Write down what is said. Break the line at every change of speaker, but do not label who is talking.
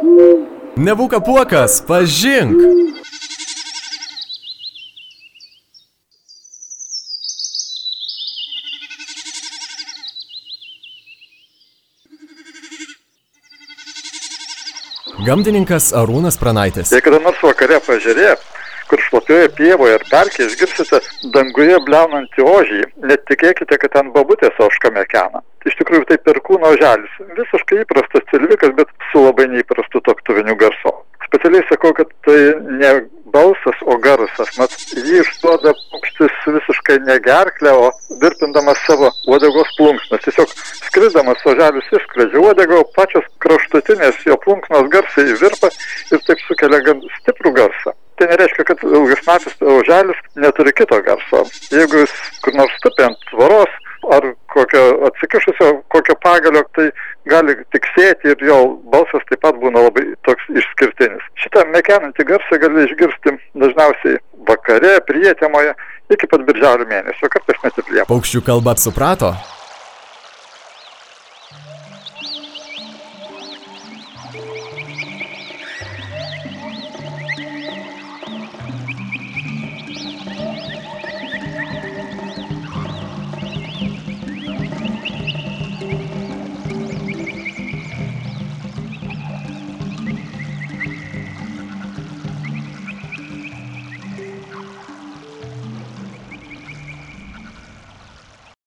Nebūk apuokas, pažink! Gamtininkas Arūnas Pranaitis.
Jei kada nors vakare paežerėje, kur šlapioje pievoje ar pelkėje išgirsite danguje bliaunantį ožį, netikėkite, kad ten babutės ožka mekena. Iš tikrųjų tai perkūno oželis. Visiškai įprastas cilvikas, bet su labai neįprastu tuoktuviniu garsu. Specialiai sakau, kad tai ne balsas, o garsas. Mat, jį išduoda paukštis visiškai ne gerklę, o virpindamas savo uodegos plunksnas. Tiesiog skridamas oželis išskleidžia uodegą, o pačios kraštutinės jo plunksnos garsai virpa ir taip sukelia gan stiprų garsą. Tai nereiškia, kad ilgasnapis oželis neturi kito garso. Jeigu jis kur nors tupi ant tvoros ar kokio atsikišusio kokio pagalio, tai gali tiksėti ir jo balsas taip pat būna labai toks išskirtinis. Šitą mekenantį garsą gali išgirsti dažniausiai vakare, prietemoje, iki pat birželio mėnesio, kartais net ir liepą.
Paukščių kalbą suprato?